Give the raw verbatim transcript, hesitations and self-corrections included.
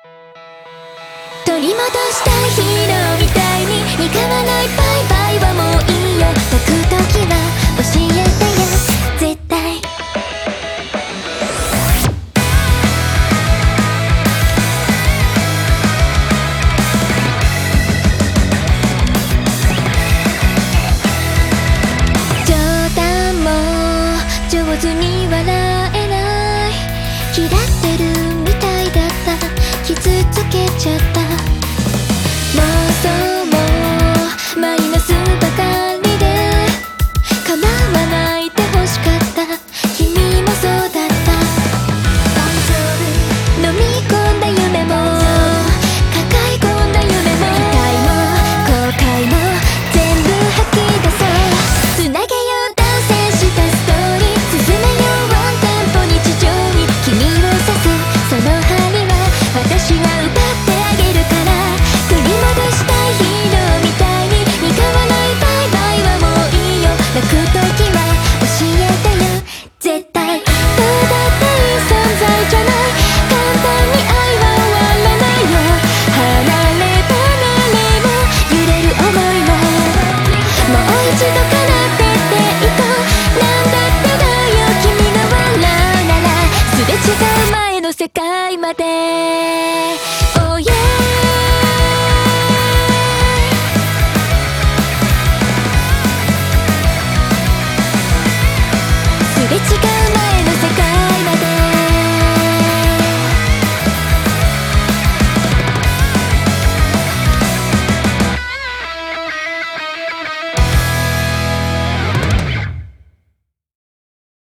取り戻したいヒーローみたいに憎まないバイバイはもういいよ。泣く時は教えてよ絶対。冗談も上手に笑えない。嫌ってるみたいだった。傷つけちゃった妄想